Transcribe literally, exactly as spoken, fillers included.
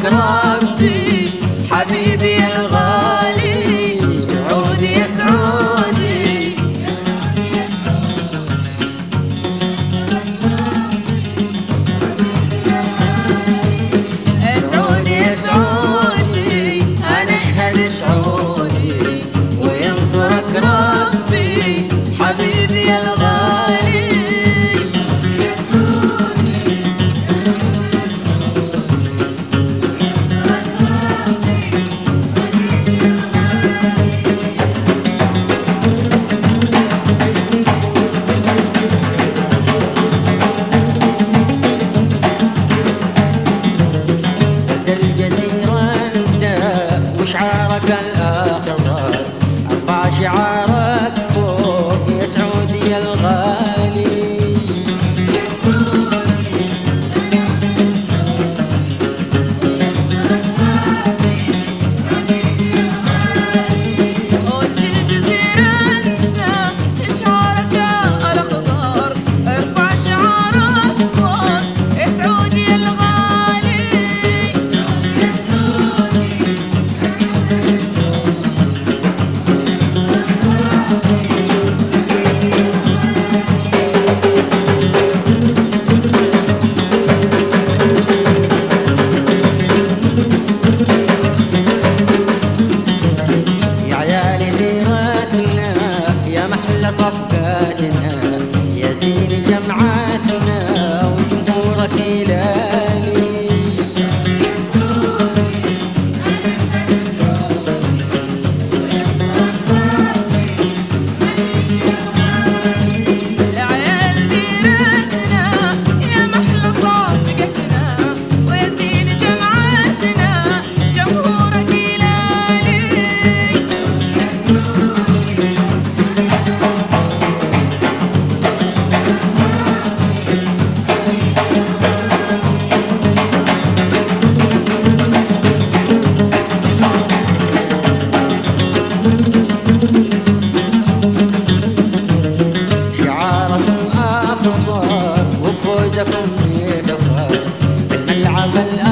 ينصرك ربي حبيبي الغالي. سعودي يا سعودي سعودي يا سعودي أنا أشهد سعودي وينصرك ربي حبيبي الغالي. شعارك الأخضر ارفع شعارك فوق يا سعودي الغالي. قلت الجزيرة انت شعارك الأخضر ارفع شعارك فوق يا سعودي الغالي. صفقاتنا يا زين جمعاتنا وجمهورك هلالي. يا عيال ديرتنا يا محلى صفقتنا ويا زين جمعاتنا جمهورك هلالي. شعاركم أخضر وبفوزكم يفخر في الملعب